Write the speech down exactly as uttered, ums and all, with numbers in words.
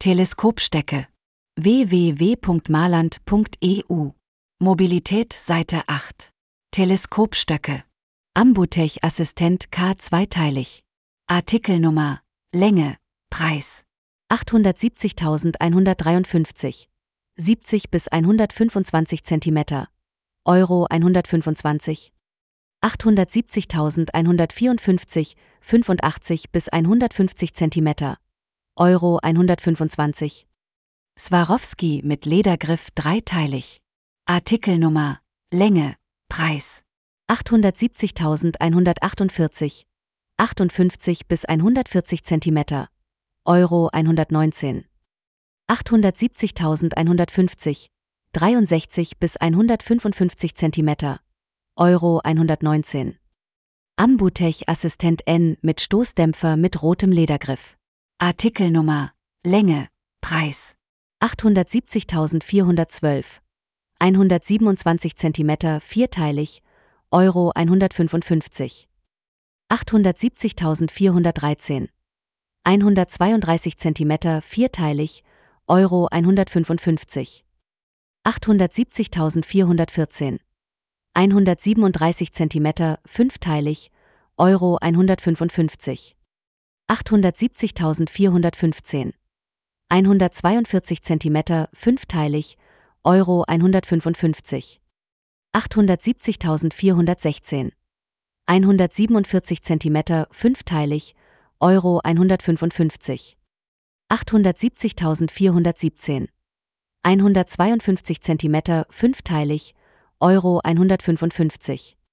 Teleskopstöcke. w w w punkt marland punkt e u. Mobilität Seite acht. Teleskopstöcke. Ambutech Assistent K zweiteilig. Artikelnummer, Länge, Preis. achthundertsiebzigtausendeinhundertdreiundfünfzig. siebzig bis hundertfünfundzwanzig Zentimeter. Euro hundertfünfundzwanzig. achthundertsiebzigtausendeinhundertvierundfünfzig. fünfundachtzig bis hundertfünfzig Zentimeter. Euro hundertfünfundzwanzig. Swarovski mit Ledergriff dreiteilig. Artikelnummer, Länge, Preis. achthundertsiebzigtausendeinhundertachtundvierzig. achtundfünfzig bis hundertvierzig Zentimeter. Euro hundertneunzehn. achthundertsiebzigtausendeinhundertfünfzig. dreiundsechzig bis hundertfünfundfünfzig Zentimeter. Euro hundertneunzehn. Ambutech Assistent N mit Stoßdämpfer mit rotem Ledergriff. Artikelnummer, Länge, Preis. achthundertsiebzigtausendvierhundertzwölf. hundertsiebenundzwanzig Zentimeter vierteilig. Euro hundertfünfundfünfzig. achthundertsiebzigtausendvierhundertdreizehn. hundertzweiunddreißig Zentimeter vierteilig. Euro hundertfünfundfünfzig. achthundertsiebzigtausendvierhundertvierzehn. hundertsiebenunddreißig Zentimeter fünfteilig. Euro hundertfünfundfünfzig. achthundertsiebzigtausendvierhundertfünfzehn. hundertzweiundvierzig Zentimeter fünfteilig. Euro hundertfünfundfünfzig. achthundertsiebzigtausendvierhundertsechzehn. hundertsiebenundvierzig Zentimeter fünfteilig. Euro hundertfünfundfünfzig. achthundertsiebzigtausendvierhundertsiebzehn. hundertzweiundfünfzig Zentimeter fünfteilig. Euro hundertfünfundfünfzig.